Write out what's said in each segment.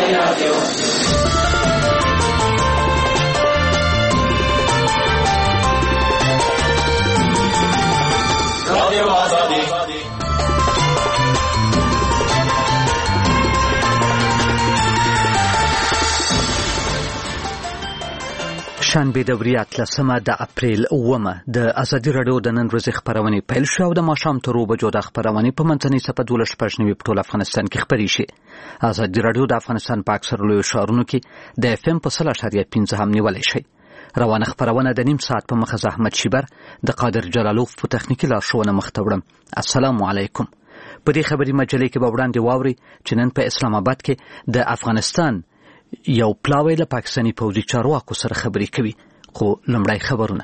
شنبه د ورځې 13 د اپریل 9 د ازادي رادیو د نن ورځې خبرونه پیل شو او د ماښام تر 2 بجو د خبرونه په منځنۍ صفحه 12 په ټول افغانستان کې خبري شي. ازادي رادیو د افغانستان په اکثر لوی ښارونو کې د FM په 0.15 هم نیولای شي. روانه خبرونه د نیم ساعت په مخه احمد شیبر د قادر جلالوف په تخنیکی لارښوونه مختوړم. السلام علیکم. په دې خبري مجلې کې به وړاندې واوري چې نن په اسلام آباد کې د افغانستان یو پلاوی له پاکستاني پوځي چارواکو سره خبرې کوي. خو لومړی خبرونه.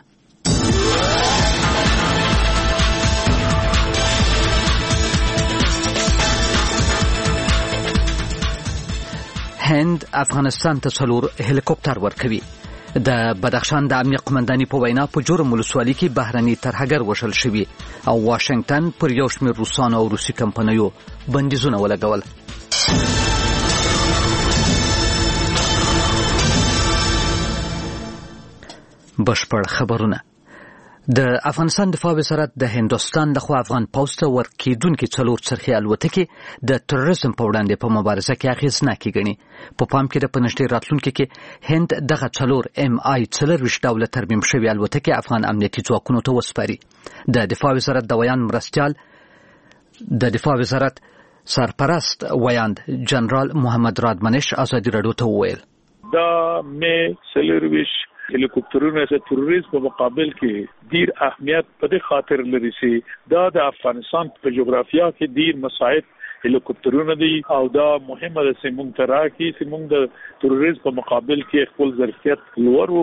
هند افغانستان ته 4 هلیکوپټر ورکوي. د بدخشان د امنیت قومنداني په وینا په جرم ولسوالۍ کې بهرني ترهګر وشل شوي او واشنگټن پر یو شمېر روسانو او روسي کمپنیو بندیزونه ولګول. بشپړ خبرونه. د افغانستان دفاع وزارت د هندوستان لخوا افغان پوځ ته ورکېدونکې 4 څرخي الوتکې د تروریزم په وړاندې په مبارزه کې اغېزناکې ګڼي. په پام کې د پنځتي راتلونکي کې هند دغه 4 MI-40 ډوله ترمیم شوي الوتکې افغان امنیتي ځواکونو ته وسپاري. د دفاع وزارت د ویان مرستیال د دفاع وزارت سرپرست ویاند جنرال محمد رادمنش ازادي رادیو ته وویل دا مې سلرویش هلیکوپټرونه د تروریزم په مقابل کې ډیر اهمیت په دې خاطر لري چې دا د افغانستان په جغرافیا کې ډیر مساعد هلیکوپټرونه دي او دا مهمه ده چې موږ ترا کې چې موږ د تروریزم په مقابل کې خپل ظرفیت لوړ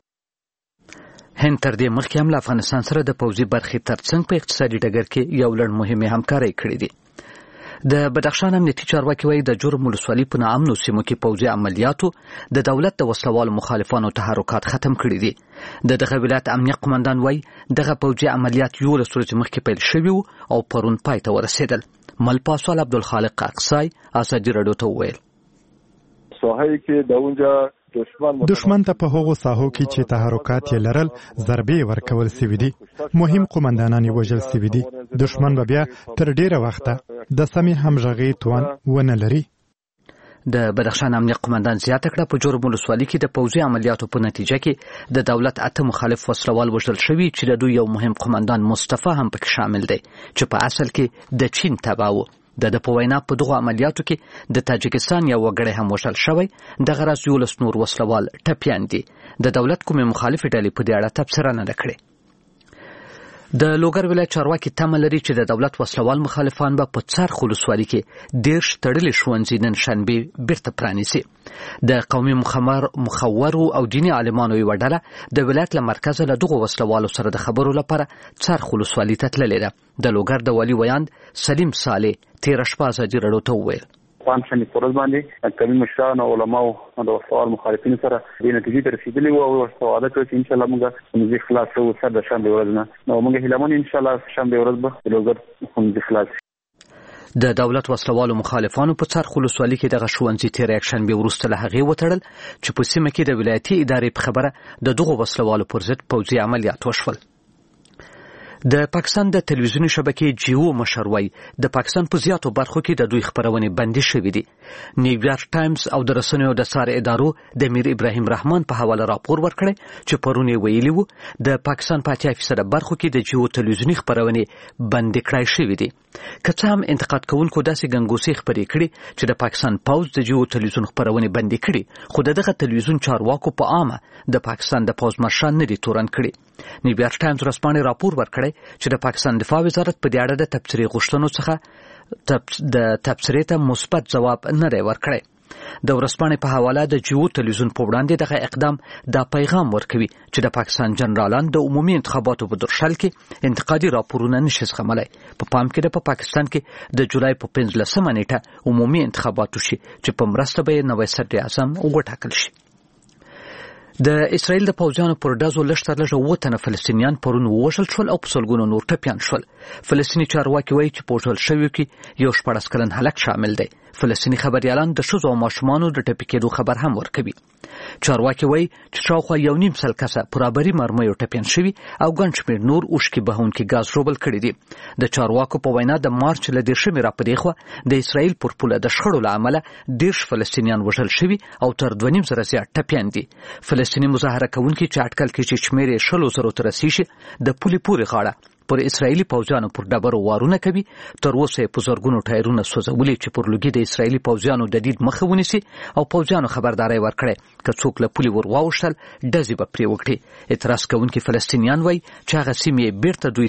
وکړو. هند تر دې مخکې هم له افغانستان سره د پوځي برخې ترڅنګ په اقتصادي ډګر کې یو لړ مهمه همکاري کړې دي. د بدخشان امنیتي چارواکي وایي د جرم ولسوالۍ په ناامنو سیمو کې پوځي عملیاتو د دولت د وسلوالو مخالفانو تحرکات ختم کړي دي. د دغه ولایت امنیت قومندان وایي دغه پوځي عملیات 11 ورځې مخکې پیل شوي او پرون پای ته ورسېدل. ملپاسوال عبدالخالق اقصای ازادي رادیو ته وویل ساحې کې د اونجا دشمن ته په هغو ساحو کې چې تحرکات یې لرل ضربې ورکول سوي دي. مهم قومندانان یې وژل سوي دي. دشمن به بیا تر ډیره وخته د سمې همغږۍ توان ونه لري. د بدخشان امنیت قومندان زیاته کړه په جرم ولسوالۍ کې د پوځي عملیاتو په نتیجه کې د دولت 8 مخالف وسلوال وژل شوي چې د دوی یو مهم قومندان مصطفی هم پکې شامل دی چې په اصل کې د چین تبع و. د په وینا په دغه عملیاتو کې د تاجکستان یو وګړی هم وژل شوی. دغه راز 11 نور وسلوال ټپیان دي. د دولت کومې مخالفې ډلې په دې اړه تبصره نه ده کړې. د لوګر ولایت چارواکي تمه لري چې د دولت وسلوال مخالفان به په څرخ ولسوالۍ کې 10 تړلې ښوونځي نن شنبه بیرته پرانیسي. د قومي مخورو او دیني عالمانو یوه ډله د ولایت له مرکزه له دغو وسلوالو سره د خبرو لپاره څرخ ولسوالۍ ته تللې ده. د لوګر د والي ویاند سلیم صالح تېره شپه ازادي رادیو ته وویل پنځمې پروژه باندې کمی مشران او علماو د وسوال مخالفینو سره د نتیجې ته رسیدلی او وعده کوي چې ان شاء الله موږ موږ خلاصو سره د شنبه ورځ نه نو موږ هیله ان شاء الله شنبه ورځ به لوګر موږ خلاص. د دولت وسلوالو مخالفانو په څرخ ولسوالۍ کې دغه ښوونځي تېره یکشنبه وروسته له هغې وتړل چې په سیمه کې د ولایتي ادارې په خبره د دغو وسلوالو پر ضد پوځي عملیات وشول. د پاکستان د تلویزیوني شبکې جیو مشر وایي د پاکستان په زیاتو برخو کې د دوی خبرونې بندي شوې دي. نیویارک ټایمز او د رسنیو د څار ادارو د میر ابراهیم رحمان په حواله راپور ورکړی چې پرون یې ویلي وو د پاکستان په 80% برخو کې د جیو تلویزیوني خبرونې بندي کړای شوې دي. که څه هم انتقاد کوونکو داسې ګنګوسې خبرې کړي چې د پاکستان پوځ د جیو تلویزیون خبرونې بندي کړي خو دغه تلویزیون چارواکو په عامه د پاکستان د پوځ مشران نه دي تورن کړي. نیویارک ټایمز رسمانه راپور ورکړی چې د پاکستان دفاع وزارت په دې اړه د تبصرې غوښتنو څخه د تبصرې ته مثبت ځواب نه دی ورکړی. د ورځپاڼې په حواله د جیو تلویزیون په وړاندې دغه اقدام دا پیغام ورکوي چې د پاکستان جنرالان د عمومي انتخاباتو په درشل کې انتقادي راپورونه نشي زغملی. په پام کې ده په پاکستان کې د جولای په 15 نیټه عمومي انتخابات وشي چې په مرسته به یې نوی صدر اعظم وټاکل شي. د اسرائیل د پوځیانو پر ډزو لږ تر لږه 7 تنه فلسطینیان پرون ووژل شول او په سلګونو نور ټپیان شول. فلسطیني چارواکي وایي چې په وژل شویو کې یو 14 کلن هلک شامل دی. فلسطیني خبريالان د ښځو او ماشومانو د ټپي کېدو خبر هم ورکوي. چارواکي وایي چې شاوخوا 1.5 سل کسه پر ابري مرمیو ټپیان شوي او ګڼ شمېر نور اوښکې بهونکي ګاز ژوبل کړي دي. د چارواکو په وینا د مارچ له 10 را پدې خوا د اسرائیل پر پوله د شخړو له امله 10 فلسطینیان وژل شوي او تر 2.5 زره زیات ټپیان دي. فلسطیني مظاهره کوونکي چې اټکل کوي چې شمېر یې 100,000 ته رسیږي د پولې پورې غاړه پر اسرائیلي پوځیانو پر ډبرو وارونه کوي. تر اوسه په زرګونو ټایرونه سوځولي چې پر لوګي د اسرائیلي پوځیانو د دید مخه ونیسي او پوځیانو خبرداري ورکړي که څوک له پولې ور واوښتل ډزې به پرې وکړي. اعتراض کوونکي فلسطینیان وایي چې هغه سیمې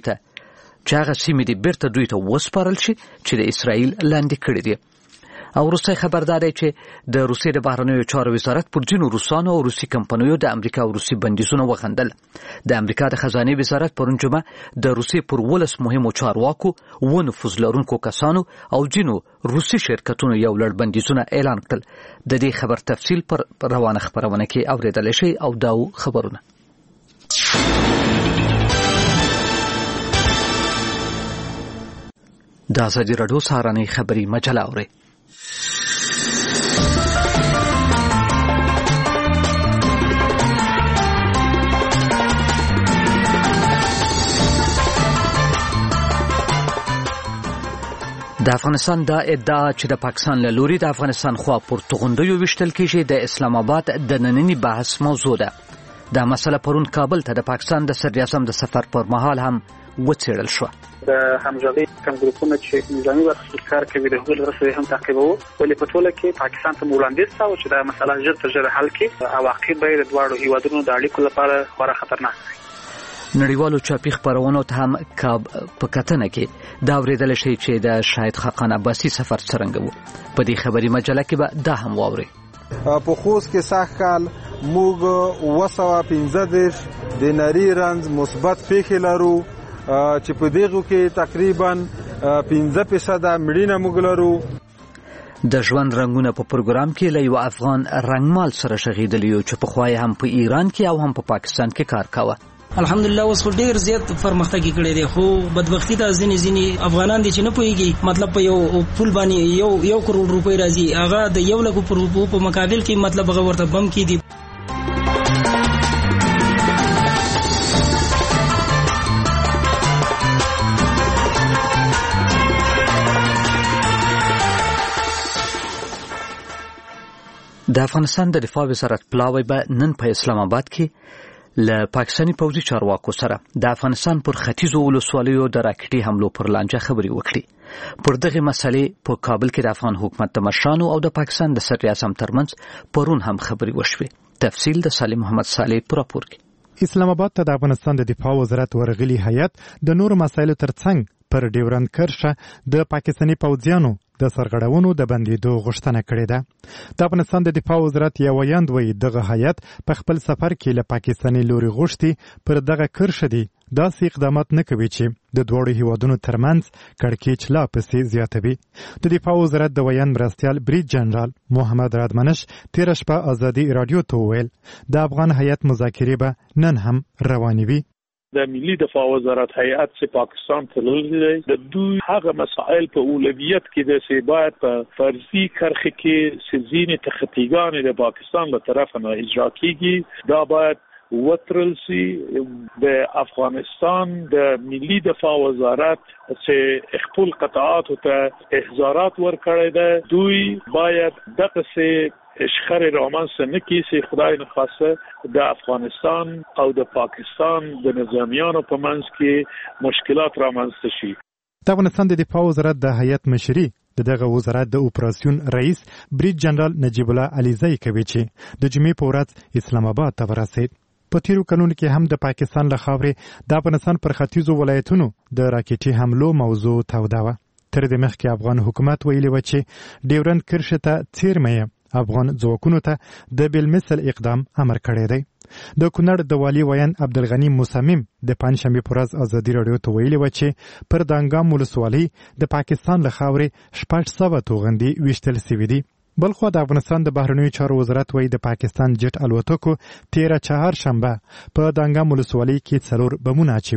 بیرته دوی ته وسپارل شي چې د اسرائیل لاندې کړي دي. او روسي خبرداري چې د روسي د بهرنیو چارو وزارت پر ځینو روسانو او روسي کمپنیو د امریکا او روسي بندیزونه وغندل. د امریکا د خزانه وزارت پرون جمعه د روسي پر 12 مهمو چارواکو و نفوذ لرونکو کسانو او ځینو روسي شرکتونو یو لړ بندیزونه اعلان کړل. د دې خبر تفصیل پر روانه خبرونه کې اوریدل شي او داو خبرونه. د ازادي راډیو سهارنۍ خبري مجله اوري. د افغانستان دا ادعا چې د پاکستان له لوري د افغانستان خوا پر توغندیو وشتل کېږي د اسلام آباد د نننی بحث موضوع ده. دا مسله پرون کابل ته د پاکستان د صدر اعظم د سفر پر مهال هم وڅېړل شو. د همغږي کم ګروپونو چې نظامي برخه کار کوي د هغوی رسوي هم تعقیبوي، ولې په ټوله کې پاکستان ته وړاندیز شو چې دا مسله ژر تر ژره حل کړي او واقعي به د دواړو هیوادونو د اړیکو لپاره خورا خطرناک وي. نړیوالو چاپی خبرونو ته هم په کتنه کې دا اوریدل شي چې د شاهد خاقان عباسي سفر څرنګه وو. په دې خبري مجله کې به دا هم واوري. په خوست کې سخت کال موږ 215 د نری رنز مثبت پیښې لرو چې په دغه کې تقریبا 15% مړینه موږ لرو. د ژوند رنگونه په پروګرام کې له یو افغان رنگمال سره شغیدلی چې په خوای هم په ایران کې او هم په پاکستان کې کار کاوه. الحمدلله اوس ډیر زیات پرمختګ کړی دی، خو بدبختی ته ځینې افغانان دي چې نه پوهیږي مطلب په یو پول باندې یو کروڑ روپۍ راځي، هغه د 1 لک روپۍ په مقابل کې مطلب هغه ورته بم کې دي. د افغانستان د دفاع وزارت پلاوی به نن په اسلام آباد کې له پاکستاني پوځي چارواکو سره د افغانستان پر ختیځو ولسوالیو د راکټي حملو پر لانجه خبري وکړي. پر دغه مسلې په کابل کې د افغان حکومت د مشرانو او د پاکستان د صدر اعظم ترمنځ پرون هم خبري وشوي. تفصیل د سالم محمد صالح پر راپور کې. اسلام آباد ته د افغانستان د دفاع وزارت ورغلي هیئت د نور مسایلو ترڅنګ پر ډیورند کرښه د پاکستاني پوځیانو د سرغړونو د بندیدو غوښتنه کړې ده. د افغانستان د دفاع وزارت یو ویاند وایي دغه هیئت په خپل سفر کې له پاکستاني لوري غوښتي پر دغه کرښه دي داسې اقدامات نه کوي چې د دوړو هیوادونو ترمنځ کړکېچ لا پسې زیاتوي. د دفاع وزارت د ویاند مرستیال بریج جنرال محمد رادمنش تیر شپه ازادي رادیو ته وویل د افغان هیئت مذاکرې به نن هم روانې وي. د ملي دفاع وزارت هیئت چې پاکستان ته لږ دی د دوی هغه مسائل په اولویت کې د سی باید په فرضي کرخه کې سزین تخطیګان د پاکستان له طرف نه اجرا کیږي. دا باید وترل سي. د افغانستان د ملي دفاع وزارت چې خپل قطاعات ته احضارات ورکړي ده دوی باید دغه سي اشخار رامنس نه کیسي خدای نخواسته د افغانستان او د پاکستان د نظامیانو په منځ کې مشکلات رامنځته شي. د افغانستان د دفاع وزارت د هیئت مشري دغه وزارت د اپراسیون رئیس بریج جنرال نجیب الله علیزی کوي چې د جمعې په ورځ اسلام آباد ته ورسید. په تیرو کلونو کې هم د پاکستان له خاورې د افغانستان پر ختیځو ولایتونو د راکټي حملو موضوع توده وه. تر دې مخکې افغان حکومت ویلي و چې ډیورند کرښې ته څیرمه افغان ځواکونو ته د بالمثل اقدام امر کړی دی. د کونړ د والي ویاند عبدالغنی مصمم د پنجشنبې په ورځ ازادي راډیو ته ویلي و چې پر دانګام ولسوالۍ د پاکستان له خاورې 600 توغندي ویشتل سوي دي. بلخو د افغانستان د بهرنیو چارو وزارت وایي د پاکستان جټ الوتکو 13 چهارشنبه په دانګام ولسوالۍ کې 4 بمونه اچولي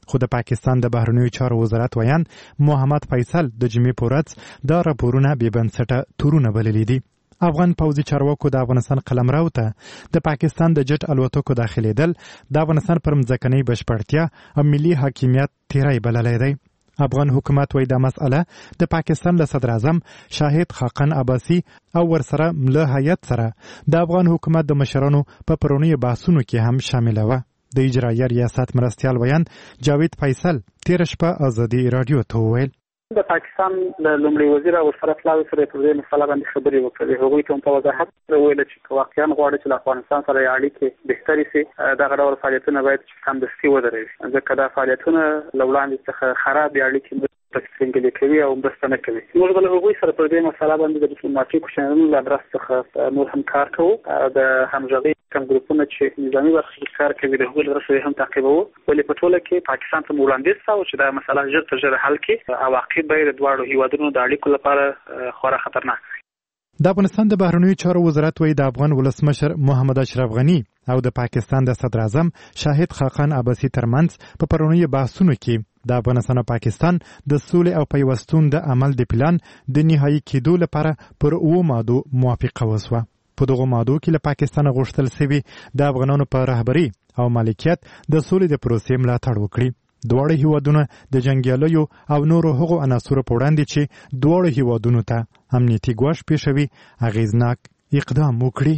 خو د پاکستان د بهرنیو چارو وزارت ویان محمد فیصل د جمعې په ورځ دا راپورونه بې بنسټه تورونه بللي دي. افغان پوځي چارواکو د افغانستان قلمرو ته د پاکستان د جټ الوتکو داخلېدل د افغانستان پر مځکنۍ بشپړتیا او ملي حاکمیت تیری بللی دی. افغان حکومت وایي دا مسئله د پاکستان له صدر اعظم شاهد خاقان عباسي او ورسره له هیئت سره د افغان حکومت د مشرانو په پرونیو بحثونو کې هم شامله وه. د اجرایه ریاست مرستیال ویان جاوید فیصل تېره شپه ازادي راډیو ته وویل د پاکستان د لومړي وزیر او ورسره پلاوي سره په دې مسله باندې خبرې وکړې. هغوی ته په وضاحت وویل چې واقعا غواړي چې له افغانستان سره اړیکې بهتري شي، دغه ډول فعالیتونه باید سمدستي ودرېږي، ځکه دا فعالیتونه له وړاندې څخه خراب اړیکې څنګه کوي او مرسته نه کوي. موږ به له هغوی سره په دې مسله باندې د ډیپلوماټیکو چینلونو له ادرس څخه نور هم کار کوو. د همغږۍ کوم ګروپونه چې نظامي برخه کې کار کوي د هغوی له ادرس هم تعقیبوو، ولې په ټوله کې پاکستان ته وړاندیز شوی چې دا مسله ژر تر ژره حل کړي. عواقب به د دواړو هیوادونو د اړیکو لپاره خورا خطرناک وي. د افغانستان د بهرنیو چارو وزارت وایي د افغان ولسمشر محمد اشرف غني او د پاکستان د صدر اعظم شاهد خاقان عباسي ترمنځ په پرونیو بحثونو کې د افغانستان او پاکستان د سولې او پیوستون د عمل د پلان د نهایي کېدو لپاره پر 9 مادو موافقه وشوه. په دغه مادو کې له پاکستان غوښتل شوي د افغانانو په رهبري او مالکیت د سولې د پروسې ملاتړ وکړي. دواړه هیوادونه د جنګیالیو او نورو هغو عناصرو په وړاندې چې دواړو هیوادونو ته امنیتي ګواښ پېښوي اغېزناک اقدام وکړي.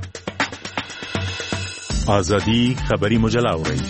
ازادي خبري مجله اوري.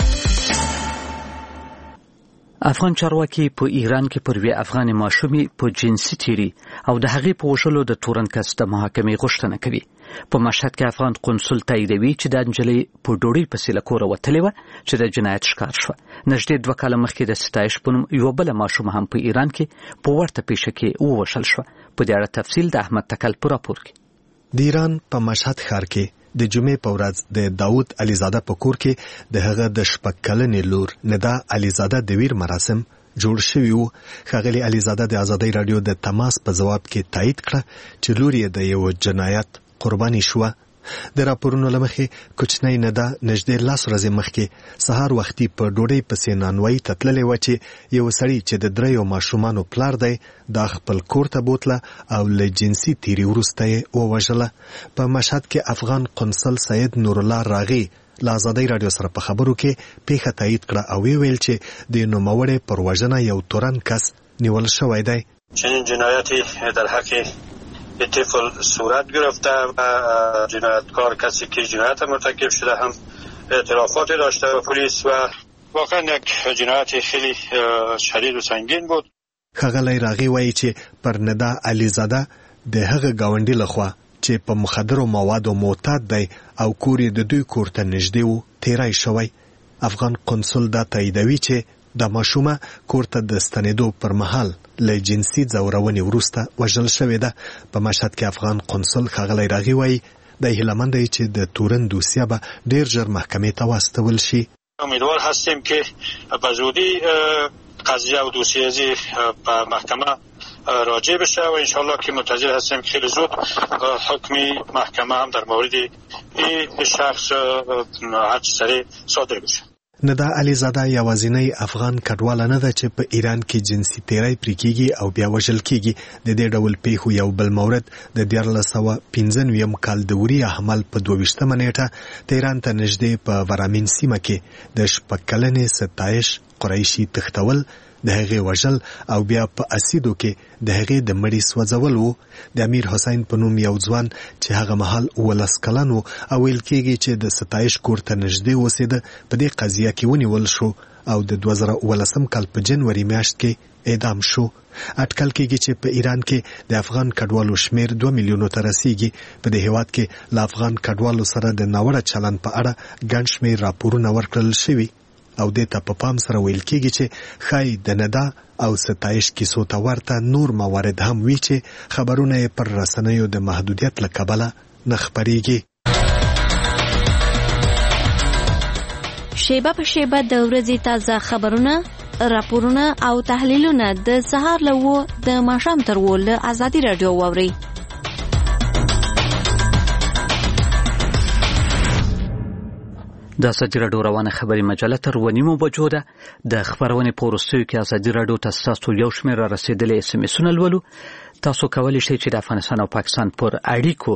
افغان چارواکي په ایران کې پر وی افغان ماشومې په جنسي تیری او د هغې په وژلو د تورن کس د محاکمې غوښتنه کوي. په مشهد کې افغان قنصل تاییدوي چې د نجلۍ په ډوډۍ پسې له کوره وتلې وه چې د جنایت ښکار شوه. نږدې 2 کاله مخکې د ستایش په نوم یوه بله ماشومه هم په ایران کې په ورته پیښه کې ووژل شوه. په دې اړه تفصیل د احمد تکل په راپور کې. د ایران په مشهد ښار کې د جمعې په ورځ د داود علیزاده په کور کې د هغه د 6 کلنې لور ندا علیزاده د ویر مراسم جوړ شوي وو. ښاغلي علیزاده د ازادۍ راډیو د تماس په ځواب کې تایید کړه چې لور یې د یو جنایت قرباني شوه. د راپورونو له مخې کوچنۍ ندا نږدې 10 ورځې مخکې سهار وختي په ډوډۍ پسې نانوایي ته تللې وه چې یو سړي چې د 3 ماشومانو پلار دی دا خپل کور ته بوتله او له جنسي تیري وروسته یې ووژله. په مشهد کې افغان قنصل سید نور الله راغي له ازادۍ راډیو سره په خبرو کې پیښه تایید کړه او ویل چې د نوموړې پر وژنه یو تورن کس نیول شوی دی. چنین جنایتی در حق طفل صورت گرفته و جنایتکار کسی که جنایت مرتکب شده هم اعترافات داشته و پلیس و واقعا یک جنایت خیلی شدید و سنگین بود. ښاغلی راغي وایي چې پر ندا علیزاده د هغه ګاونډي لخوا چې په مخدرو موادو معتاد دی او کور یې د دوی کور ته نږدې و تیری شوی. افغان قنصل دا تاییدوي چې د ماشومه کور ته د ستنېدو پر مهال له جنسي ځورونې وروسته وژل شوې ده. په مشهد کې افغان قنصل ښاغلی راغي وایي د هیله دی چې د تورن دوسیه به ډېر ژر محکمې ته واستول شي. امیدوار هستیم که به زودی قضیه و دوسیه به محکمه راجع بشه و انشالله که منتظر هستیم که خیلی زود حکمی محکمه هم در مورد این شخص هر سریع صادر بشه. ندا علیزاده یوازینی افغان کډواله نه ده چې په ایران کې جنسي تیری پرې کیږي او بیا وژل کیږي. د دې ډول پیښو یو بل مورد د 1995 کال د وری حمل په 22 نیټه د ایران ته نږدې په ورامین سیمه کې د 6 کلنې ستایش قریشي تختول، د هغې وژل او بیا په اسیدو کې د هغې د مړي سوځول وو. د امیر حسین په نوم یو ځوان چې هغه مهال 19 کلن وو او ویل کېږي چې د ستایش کور ته نږدې اوسېده په دې قضیه کې ونیول شو او د 2019 کال په جنوري میاشت کې اعدام شو. اټکل کېږي چې په ایران کې د افغان کډوالو شمیر 2 میلیونو ته رسیږي. په دې هیواد کې له افغان کډوالو سره د ناوړه چلند په اړه ګڼ شمیر راپورونه ورکړل شوي او دې ته په پام سره ویل کېږي چې ښایي د ندا او ستایش کیسو ته ورته نور موارد هم وي چې خبرونه یې پر رسنیو د محدودیت له کبله نه خپرېږي. شیبه په شیبه د ورځې تازه خبرونه، راپورونه او تحلیلونه د سهار له 9 د ماښام تر 10 له ازادي راډیو واورئ. د ازادي راډیو روانه خبري مجله تر 1:30 بجو ده. د خبرونې په وروستیو کې ازادي راډیو تاسو یو شمېر رسیدلې اس ام اسونه لولو. تاسو کولی شئ چې د افغانستان او پاکستان پر اړیکو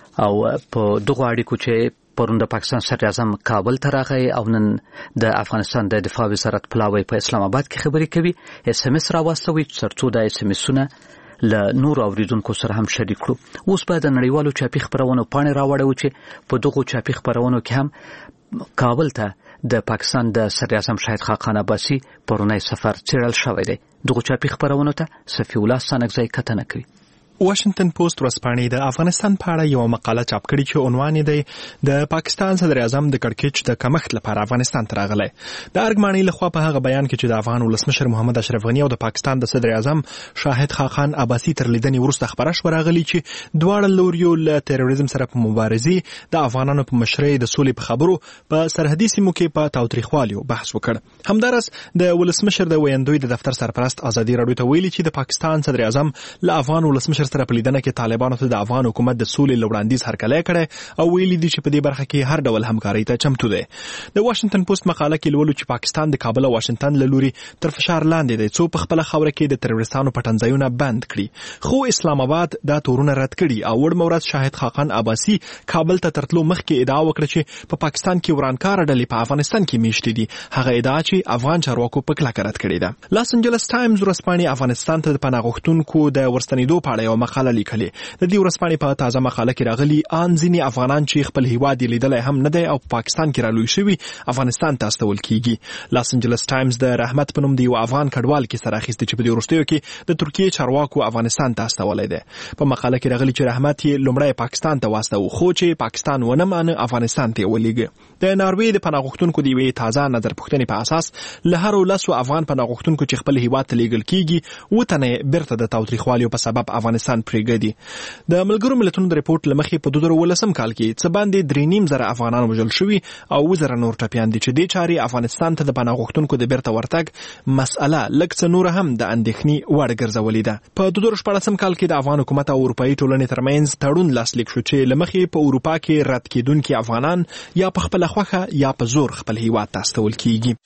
او په دغه اړیکو چې پرون د پاکستان صدر اعظم کابل ته راغی او نن د افغانستان د دفاع وزارت پلاوی په اسلام آباد کې خبرې کوي، اس ام اس راوستوي ترڅو د اس ام اسونه له نور اوریدونکو سره هم شریک کړو. اوس به د نړیوالو چاپی خبرونو پاڼې راوړو چې په دغه چاپی خبرونو کې هم کابل ته د پاکستان د صدر اعظم شاهد خاقان عباسي پرونی سفر څیړل شوی دی. دغه چاپی خبرونو ته صفی الله سانګزی کتنه کوي. واشنگټن پوسټ ورځپاڼې د افغانستان په اړه یو مقاله چاپ کړې چې عنوان یې دی د پاکستان صدر اعظم د کړکېچ د کمښت لپاره افغانستان ته راغلی. د ارګمانۍ لخوا په هغه بیان کې چې د افغان ولسمشر محمد اشرف غني او د پاکستان د صدر اعظم شاهد خاقان عباسي تر لیدنې وروسته خبره شوه راغلي چې دواړه لوریو له تروریزم سره په مبارزې د افغانانو په مشرۍ د سولې په خبرو په سرحدي سیمو کې په تاوتریخوالیو بحث وکړ. همدارس د ولسمشر د ویندوی د دفتر سرپرست ازادي راډیو ته ویلي چې د پاکستان صدر اعظم له افغان ولسمشر سره په لیدنه کې طالبانو ته د افغان حکومت د سولې لوړاندیز هرکلی کړی او ویلي دي چې په دې برخه کې هر ډول همکارۍ ته چمتو دی. د واشنگټن پوسټ مقاله کې لولو چې پاکستان د کابل او واشنگټن له لوري تر فشار لاندې دی څو په خپل خوره کې د تروریستانو پټنځایونه بند کړي، خو اسلام آباد دا تورونه رد کړي او وړ مورز شاهد خاقان عباسي کابل ته ترتلو مخکې ادعا وکړه چې په پاکستان کې ورانکار ډلې په افغانستان کې میشتې دي. هغه ادعا چې افغان چارواکو په کلکه رد کړې ده. لاس انجلس ټایمز ورځپاڼې افغانستان ته د پناه غوښتونکو د ورستنېدو په اړه یو مقاله لیکلې. د دې ورځپاڼې په تازه مقاله کې راغلي ان ځینې افغانان چې خپل هیواد یې لیدلی هم نه دی او په پاکستان کې رالوی شوي افغانستان ته استول کیږي. لاس انجلس ټایمز د رحمت په نوم د یو افغان کډوال کې سره اخیستی چې په دې وروستیو کې د ترکیې چارواکو افغانستان ته استولی دی. په مقاله کې راغلي چې رحمت یې لومړی پاکستان ته واستاوه خو چې پاکستان ونه مانه افغانستان ته ولېږه. د ناروې د پناه غوښتونکو د یوې تازه نظرپوښتنې په اساس له هرو 10 افغان پناه غوښتونکو چې خپل هیواد ته لیږل کیږي 7 تنه بیرته د تاوتریخوالیو په سبب افغانستان پرېږدي. د ملګرو ملتونو د ریپورت لمخې په 2019 کال کې څه باندې 3.5 افغانان وژل شوي او 1000 نور ټپیان دي چې دې چارې افغانستان ته د پناه غوښتونکو د بیرته ورتګ مسأله لږ څه نور هم د اندېښنې وړ ګرځولې ده. په 2014 کال کې د افغان حکومت او اروپایي ټولنې ترمنځ تړون لاسلیک شو چې لمخې په اروپا کې رد کېدونکي افغانان یا په خپل خوخه یا په زور خپل هیواد ته استول کیږي.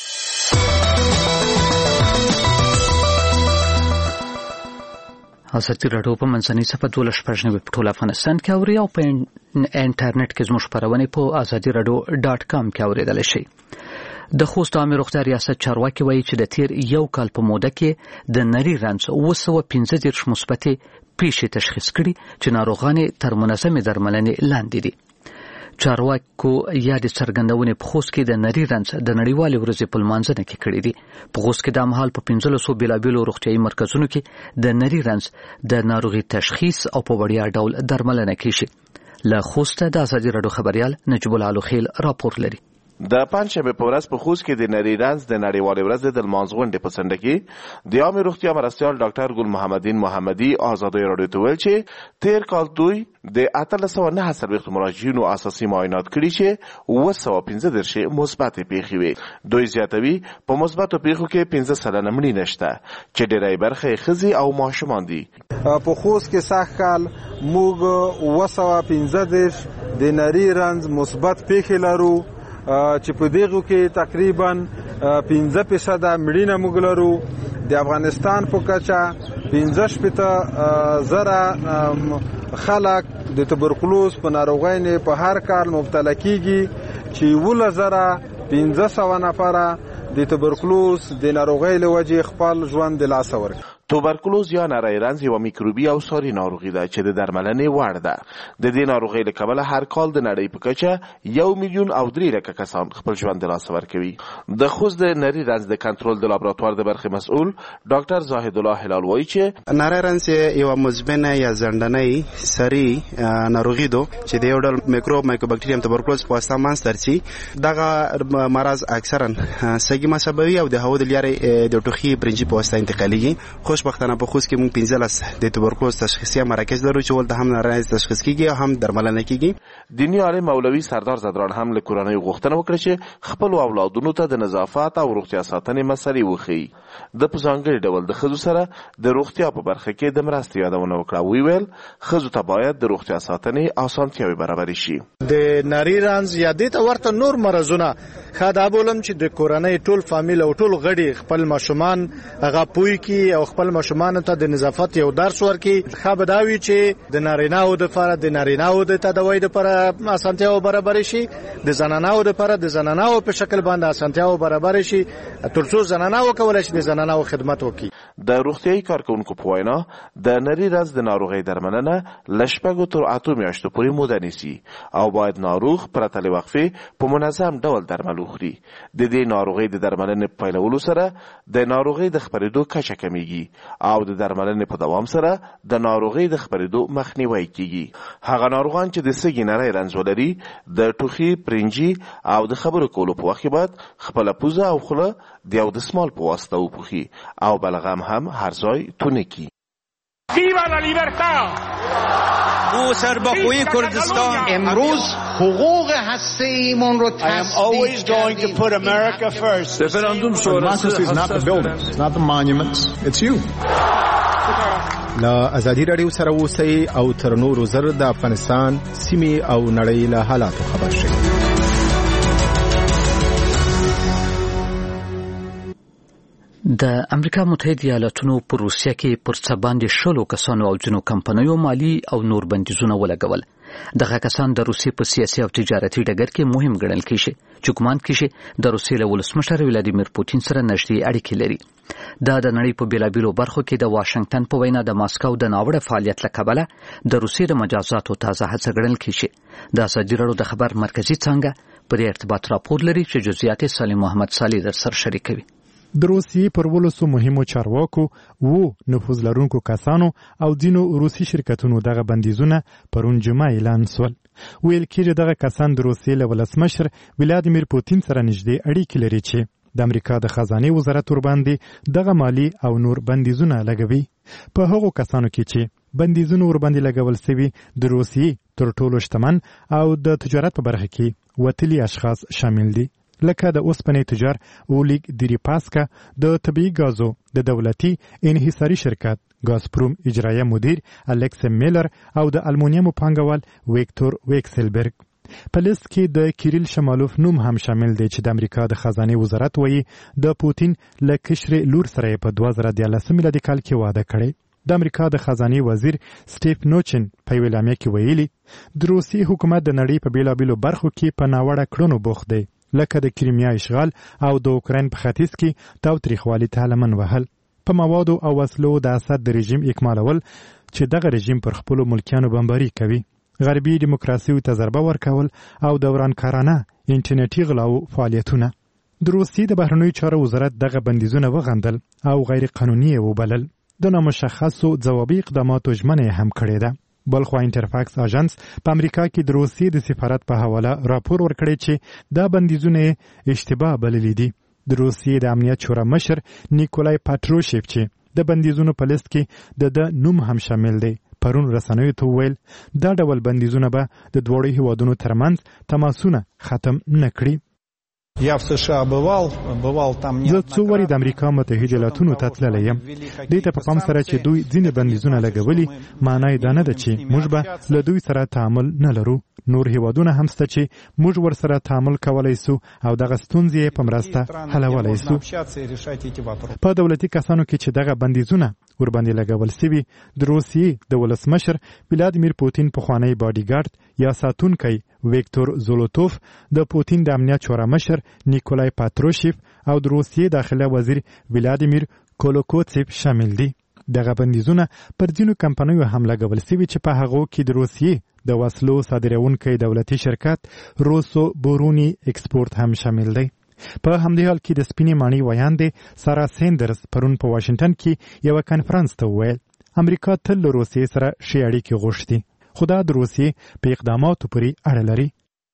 ازادي راډیو په منځنۍ صفحه 12 په ټول افغانستان کې اوري او په انټرنیټ کې زموږ خبرونه په azadiradio.com کې اوریدل شي. د خوست عامه روغتیا ریاست چارواکي وایي چې د تیر یو کال په موده کې د نری رنځ 215 مثبتې پیښې تشخیص کړي چې ناروغان تر منظمې درملنې لاندې دي. چارواکو یا د څرګندونې په خوست کې د نری رنځ د نړیوالې ورځې په لمانځنه کې کړي دي. په خوست کې د مهال په 1500 بیلابیلو روغتیايي مرکزونو کې د نری رنځ د ناروغي تشخیص او په وړیا ډول درملنه کیږي. له خوسته د ازادي راډیو خبريال نجیب الله خیل راپور لري. د پنځشنبه په ورځ په خوست کې د نری رنځ د نړیوالې ورځې د لمانځغونډې په څنډه کې د عامه روغتیا مرستیال ډاکټر ګل محمدین محمدي ازادي راډیو ته ویل چې تیر کال دوی د 1309 مراجعینو اساسي معاینات کړي چې 215 مثبت پیښې وي. دوی زیاتوي په مثبتو پیښو کې 15% مړینې نشته چې ډېری برخه یې ښځې او ماشومان دي. په خوست کې سږ کال موږ 215 د نری رنځ مثبت پیښې لرو چې په دغه کې تقریبا 15% مړینه موږ لرو. د افغانستان په کچه 15,000 خلک د تبرکلوز په ناروغۍ په هر کال مبتلا کیږي چې 1,500 نفره د تبرکلوز د ناروغۍ له وجې خپل ژوند د لاسه ورکړي. توبرکلوز یا نری رنځ یو میکروبي او ساري ناروغي ده چې د درملنې وړ ده. د دې ناروغۍ له کبله هر کال د نړۍ په کچه 1,300,000 کسان خپل ژوند د لاسه ورکوي. د خوست د نری رنځ د کنټرول د لابراتوار د برخې مسؤل ډاکټر زاهد الله هلال وایي چې نری رنځ یو مزمنه یا زندنۍ ساري ناروغي ده چې د یو ډول مایکروبکټریم توبرکلوز په واسطه منځته راځي. دغه مرض اکثرا سږي مسببي او د هوا د لارې د ټوخي برنجي په واسطه انتقالېږي. خوشبختانه په خوست کې موږ 15 د توبرکلوز تشخیصي مراکز لرو چې ولته هم نری رنځ تشخیص کیږي او هم درملنه کیږي. دینی عالم مولوي سردار زدران هم له کورنۍ غوښتنه وکړه چې خپل اولادونو ته د نظافت او روغتیا ساتنې مسلې وښيي. د په ځانګړي ډول د ښځو سره د روغتیا په برخه کې د مرستې یادونه وکړه. ویل ښځو ته باید د روغتیا ساتنې اسانتیاوې برابرې شي. د نری رنځ یا د ورته نور مرزونه خدا بولم چې د کورنۍ ټول فامیل او ټول غړي خپل ماشومان هغه پوي کی او خپل ماشومان ته د نظافت یو درس ورکي. خبرداوی چې د نارینه‌و د لپاره د نارینه‌و د تداوی لپاره اسانتیاو برابر شي، د زنانه‌و لپاره د زنانه‌و په شکل باندې اسانتیاو برابر شي ترڅو زنانه‌و کولای شي د زنانه‌و خدمت وکړي. د روغتیايي کارکونکو په وینا د نری رنځ د ناروغۍ درملنه له 6 تر 8 میاشتو پورې موده نیسي او باید ناروغ پرته له وقفې په منظم ډول درمل وخوري. د دې ناروغۍ د درملنې په پیلولو سره د ناروغۍ د خپرېدو کچه کمیږي او د درملنې په دوام سره د ناروغۍ د خپرېدو مخنیوی کیږي. هغه ناروغان چې د سږي نری رنځ ولري د ټوخي، پرنجي او د خبرو کولو په وخت باید خپل پوزه او خوله د یو دستمال په واسطه وپوښي او بلغم هم هر ځای تونه کی. ویوا لا لیبرتا! او سربخوی کردستان امروز حقوق هسته‌ایمون رو تصدیق کردیم. رفراندوم شورای is not the buildings, not the monuments, it's you. لا ازادي رادیو سره اوسئ او تر نورو زر د افغانستان سیمې او نړۍ له حالاتو خبر شئ. د امریکا متحده ایالاتونو پر روسیه کې پر څه باندې 16 کسانو او جنو کمپنیو مالی او نور بندیزونه ولګول. دغه کسان د روسیې په سیاسي او تجارتي ډګر کې مهم ګڼل کیږي چې ګومان کیږي د روسیې له ولسمشر ولادیمیر پوتین سره نږدې اړیکې لري. دا د نړۍ په بیلابیلو برخو کې د واشنگټن په وینا د ماسکو د ناوړه فعالیت له کبله د روسیې د مجازاتو تازه هڅه ګڼل کیږي. د ازادي راډیو د خبر مرکزی څنګه پر ارتباط راپور لري چې جزئیات سالم محمد صالح در سره شریکوي. د روسیې پر ولسو مهمو چارواکو وو نفوذ لرونکو کسانو او ځینو روسي شرکتونو دغه بندیزونه پرون جمعه اعلان سول. ویل کېږي دغه کسان د روسیې له ولسمشر ولادیمیر پوتین سره نږدې اړیکې لري چې د امریکا د خزانه وزارت ورباندې دغه مالی او نور بندیزونه لګوي. په هغو کسانو کې چې بندیزونه ورباندې لګول شوي د روسیې تر ټولو شتمن او د تجارت په برخه کې وتلي اشخاص شامل دي، لکه د اوسپنې تجار اولیګ دیریپاسکا، د طبیعي غازو د دولتي انحصاري شرکت غازپروم اجرایه مدیر الکس میلر او د المونیم پانګوال ویکتور ویکسلبرګ. په لیست کې د کیریل شمالوف نوم هم شامل دی چې د امریکا د خزانه وزارت وایي د پوتین له کشر لور سره په 2013 میلادي کال کې واده کړی. د امریکا د خزانه وزیر سټیف نوچن په ویلامه کې ویلي د روسي حکومت د نړۍ په بیلابیلو برخو کې په ناوړه کړنو بوخت دی، لکه د کریمیا اشغال او د اوکراین په ختیځ کې تاوتریخوالي ته لمن وهل، په موادو او وسلو د اسد د رژیم اکمالول چې دغه رژیم پر خپل ملکیانو بمباري کوي، غربي دیموکراسي ته ضربه ورکول او دورانکارانه انټرنیټي غلاو فعالیتونه. د روسیې د بهرنیو چارو وزارت دغه بندیزونه وغندل او غیر قانوني وبلل. د نامشخصو ځوابي اقداماتو ژمنه هم کړې ده. بلخوا انټرفاکس اژانس په امریکا کې د روسیې د سفارت په حواله راپور ورکړی چې دا بندیزونه اشتباه بللي دي. د روسیې د امنیت شورا مشر نیکولای پاتروشیف چې د بندیزونو په لیست کې د نوم هم شامل دی پرون رسنیو ته ویل دا ډول بندیزونه به د دوړو هیوادونو ترمنځ تماسونه ختم نه کړي. Я в США бывал там не. زه څو وری د امریکا متحده ایالاتونو ته تللی یم. دې ته په پام سره چې دوی ځینې بندیزونه لګولي، معنی دا نه ده چې موږ به له دوی سره تعامل نه لرو. نور هیوادونه هم شته چې موږ ورسره تعامل کولای سو او دغه ستونزې په مرسته حلولای سو. په دولتي کسانو کې چې دغه بندیزونه ورباندې لګول شوي د روسیې د ولسمشر ولادیمیر پوتین پخوانی باډیګارد یا ساتونکی ویکتور زولوتوف، د پوتین د امنیت شورا مشر نیکولای پاتروشیف او د روسیې داخله وزیر ولادیمیر کولوکوتسیف شامل دي. دغه بندیزونه پر ځینو کمپنیو هم لګول شوي چې په هغو کې د روسیې د وسلو صادرونکي دولتي شرکت روسو بورونی ایکسپورت هم شامل دی. په همدې حال کې د سپینې ماڼۍ ویاندې سارا سیندرز پرون په واشنگټن کې یو کانفرنس ته وویل امریکا تل له روسیې سره ښې اړیکې غوښتي، خو دا د روسیې په اقداماتو پورې اړه لري.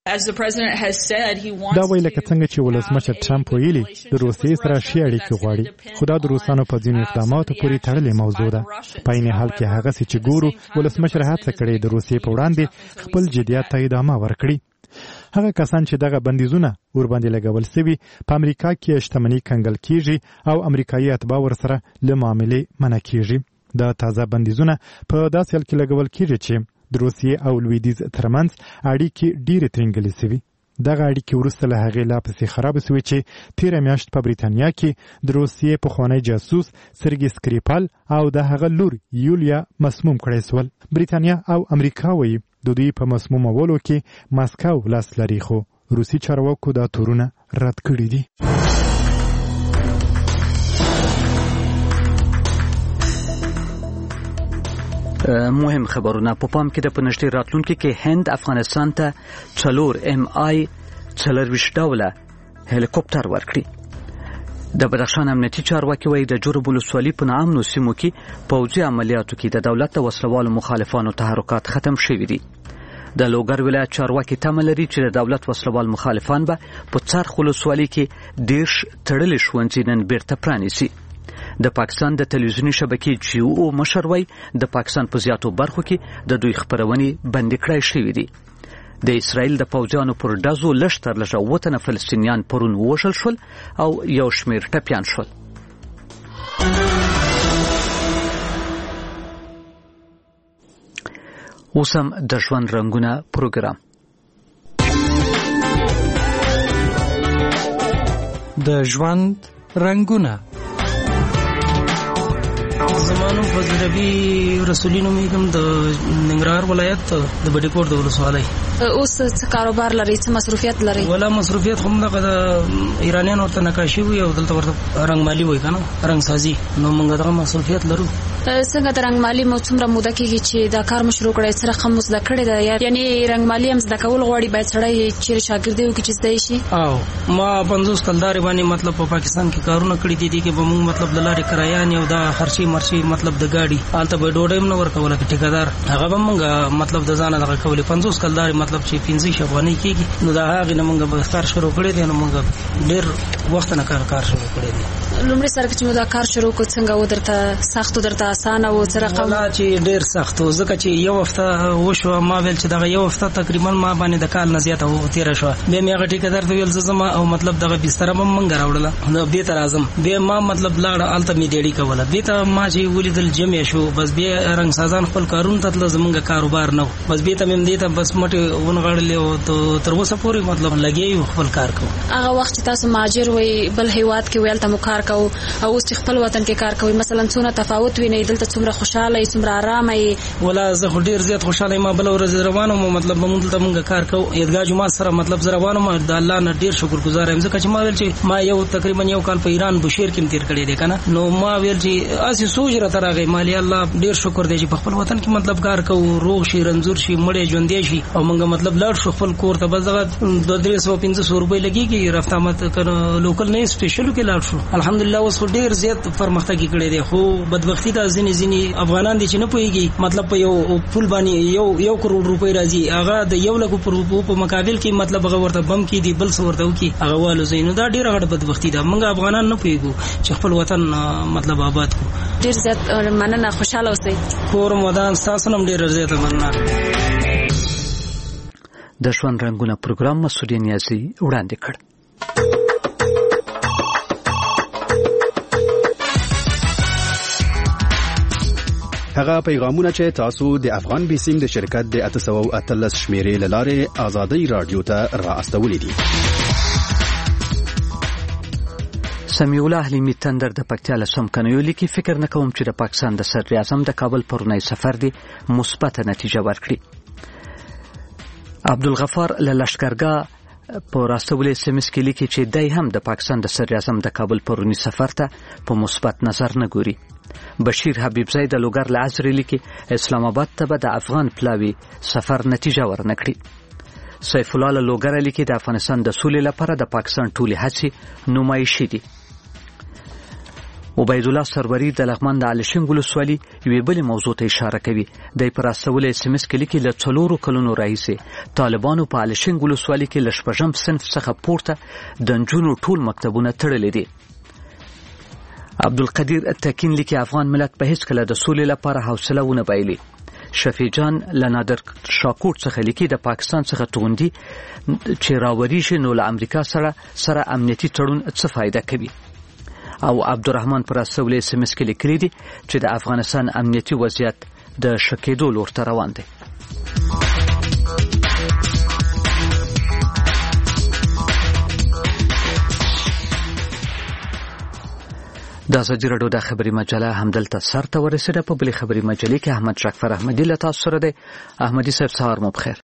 دا ویل لکه څنګه چې ولسمشر ټرمپ ویلي د روسیې سره ښې اړیکې غواړي، خو دا د روسانو په ځینو اقداماتو پورې تړلې موضوع ده. په عین حال کې هغه چې ګورو ولسمشر هڅه کړې د روسیې په وړاندې خپل جدیت ته ادامه ورکړي. هغه کسان چې دغه بندیزونه ور باندې لګول شوي په امریکا کې شتمنۍ کنګل کیږي او امریکایي اتباع ورسره له معاملې منع کیږي دا تازه بندیزونه په داسې حال کې لګول کیږي چې د روسیې او لویدیځ ترمنځ اړیکې ډېرې ترنګلې شوي دغه اړیکې وروسته له هغې لا پسې خراب شوې چې تیره میاشت په بریتانیا کې د روسیې پخوانی جاسوس سرګي سکریپال او د هغه لور یولیا مسموم کړی سول بریتانیا او امریکا وایي د دوی په مسمومولو کې ماسکو لاس لري خو روسي چارواکو دا تورونه رد کړي دي مهم خبرونه په پام کې د پنځتي راتلونکو کې هند افغانستان ته 4 MI 24 ډوله هلیکوپټر ورکړي د بدخشان امنیتي چارواکي وایي د جرب ولسوالۍ په نامنو سیمو کې پوځي عملیاتو کې د دولت د وسلوالو مخالفانو تحرکات ختم شوي دي د لوګر ولایت چارواکي تمه لري چې د دولت وسلوال مخالفان به په څرخ ولسوالۍ کې ډیر تړلې ښوونځي نن بیرته پرانیسي د پاکستان د تلویزیونی شبکې جیو مشر وایي د پاکستان په زیاتو برخو کې د دوی خبرونې بندي کړای شوې دي د اسرائیل د پوځیانو پر ډزو لږ تر لږه 7 تنه فلسطینیان پرون وژل شول او یو شمېر ټپیان شول اوس هم د ژوند رنګونه پروګرام د ژوند رنګونه زمانو فضلبی رسولینو میګم د ننګرهار ولایت د بډیکوټ د ولسوالۍ اوس څه کاروبار لري څه مصروفیت لري ولا مصروفیت هم د ایرانیانو ورته نقاشي وي او دلته ورته رنگمالي وي کنه رنگ سازي نو موږ دغه مصروفیت لرو څنګه د رنگمالي مو څومره موده کېږي چې دا کار مشروع کړی څه رقم مو زده کړی دی یعنی رنگمالي هم زده کول غواړي باید سړی چې شاګردي وکړي چې زده شي او ما 50 کلدار باندې مطلب په پاکستان کې کارونه کړی دي کې به موږ مطلب د لارې کرایان او د خرچي مرشي مطلب د گاډي حالت به ډوډۍ نه ورکول کې ټیکادار هغه به موږ مطلب د ځانه دغه کولې 50 کلدار مطلب چې 15 افغانۍ کېږي نو دا هغه نه موږ به کار شروع کړی دی نو موږ ډېر وخت نه کار شروع کړی دی لومړی سره چې موږ دا کار شروع کو څنګه و درته سخت درته اسانه و څه رقم ولا چې ډېر سخت ځکه چې یو هفته وشو ما ویل چې دغه یو هفته تقریبا ما باندې د کال نه زیاته و تیر شو به مې هغه ټیکادار ته ویل زما او مطلب دغه بستر به منګ راوړل نو به تر اعظم به ما مطلب لاړ الته می ډېړي کوله به ته ما چې ولیدل جمع شو بس به رنگ سازان خپل کارونه تل زمونږ کاروبار نه بس به ته مې دې ته بس مټه ونغړلې او تر اوسه پورې مطلب لګي خپل کار کو هغه وخت چې تاسو ماجر وي بل هیواد کې ویل ته مو کار کو او اوس خپل وطن کې کار کوي مثلا څونه تفاوت ویني دلته څومره خوشاله څومره آرام ای ولا زه ډیر زیات خوشاله ما بل ورځ روانو مطلب موږ دلته موږ کار کوو عیدګاه جمعه سره مطلب زه روانو ما د الله نه ډیر شکرګزار یم ځکه چې ما ویل چې ما یو تقریبا یو کال په ایران بشیر کې تیر کړی دی کنه نو ما ویل چې اسی سوچ را ترغه مالی الله ډیر شکر دی چې په خپل وطن کې مطلب کار کوو روغ شي رنځور شي مړې ژوندې شي او موږ مطلب لاړ شو خپل کور ته بس دغه 250 روپۍ لګيږي رفته مت لوکل نه سپیشل کې لاړ شو الحمدلله اوس ډیر زیات پرمختګ کړی دی خو بدبختی دا ځینې افغانان دي چې نه پوهیږي مطلب په یو پول باندې یو کروڑ روپۍ راځي هغه د 1 لک په مقابل کې مطلب هغه ورته بم کې دي بل څه ورته وکي هغه والو زینو دا ډیره غټه بدبختی ده موږ افغانان نه پوهیږو چې خپل وطن مطلب آباد کو ډیر زیات مننه خوشاله اوسئ کور مدان تاسو هم ډیر زیات مننه د ژوند رنګونه پروګرام مسؤلیت نیازي وړاندې کړ هغه پیغامونه چې تاسو د افغان بیسیم د شرکت د 813 شمیرې لاره آزادۍ رادیو ته را استولې دي سمیع الله حلیمی تندر د پکتیا له سمکنیو لیکي فکر نه کوم چې د پاکستان د صدر اعظم د کابل پرونی سفر دی مثبت نتیجه ورکړي عبدالغفار له لشکرګاه په راستولې سیمس کې لیکي چې دای هم د پاکستان د صدر اعظم د کابل پرونی سفر ته په مثبت نظر نه ګوري بشیر حبیبزی د لوګر له عصر لیکي اسلام آباد ته به د افغان پلاوی سفر نتیجه ورنکړي سیف الله له لوګر لیکي د افغانستان د سولې لپاره د پاکستان ټولې هڅې نمایشي دي عبید الله سروری د لغمان د علشنګ ولسوالۍ یوې بلې موضوع ته اشاره کوي د پراستولې سیمس کې لیکي له 4 کلونو راهیسې طالبانو په علشنګ ولسوالۍ کې له شپږم صنف څخه پورته د نجونو ټول مکتبونه تړلي دي عبدالقدیر تکین لیکي افغان ملت په هیڅ کله د سولې لپاره حوصله ونه بایلي شفیع جان لنادر شاکوټ څخه لیکي د پاکستان څخه توغندي چې راوړي شي نو له امریکا سره امنیتي تړون څه فائدہ کوي. او عبدالرحمن پر اسولې سمس کې لیکلي دي چې د افغانستان امنیتي وضعیت د شکېدو لور ته روان دی. د ازادي راډیو د خبري مجله همدلته سر ته ورسېده. په بلې خبري مجلې کې احمد شکفر احمدي له تاسو سره دی. احمدي صاحب سهار مو بخیر.